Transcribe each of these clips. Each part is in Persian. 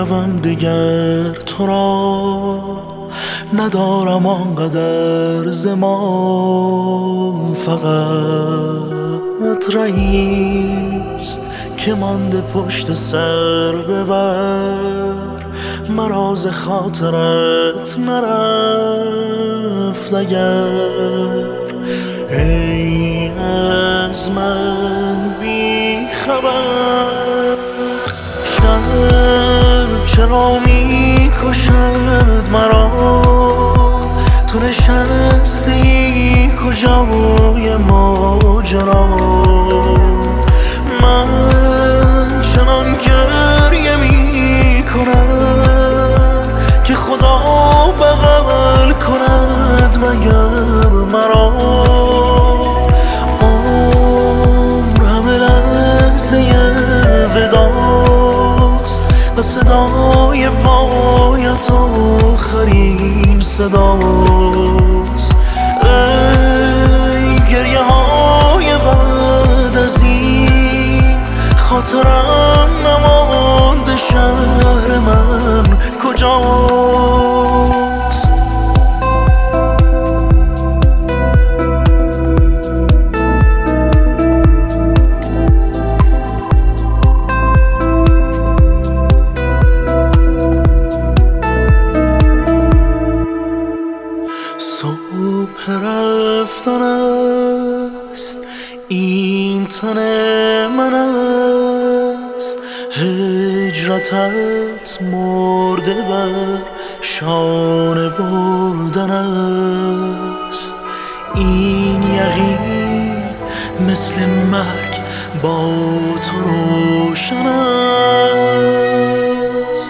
روم دیگر تو را، ندارم آنقدر زمان، فقط رئیست که مانده پشت سر ببر، مراز خاطرت نرفت اگر. ای از من بی خبر، شب چرا می کشد مرا، تو نشستی کجای ماجرا، من چنان گریه می کنم که خدا بغل کند مگر مرا. عمر همه لحظه وداست و صدای پایت آخرین صداست. ای گریه های بعد از این، خاطرم نمانده شهر من کجاست. صبح رفتن است، این تن من است، هجرتت مرده بر شانه بردن است. این یقین مثل مرگ با تو روشن است.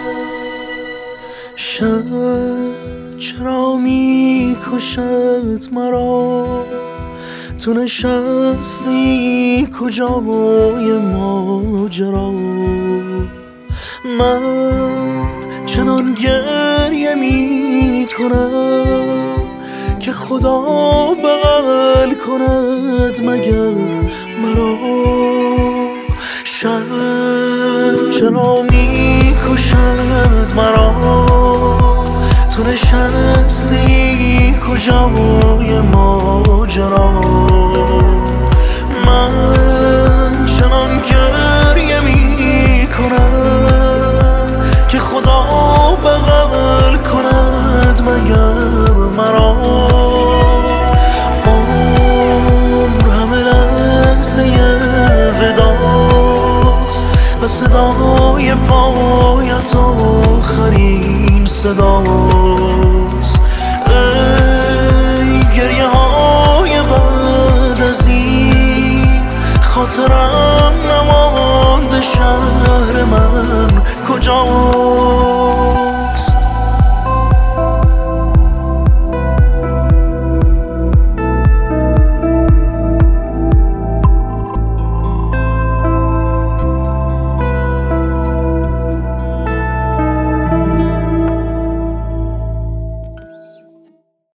شب چرا می کشد مرا، تو نشستی کجای ماجرا، من چنان گریه می کنم که خدا بغل کند مگر مرا. شب چرا می کشد مرا، تو نشستی کجای ماجرا، من چنان گریه می کنم که خدا بغل کند مگر مرا. عمر همه لحظه وداست و صدای پایت آخرین صداست. ای گریه های بعد از این، خاطرم نمانده شهر من کجاست.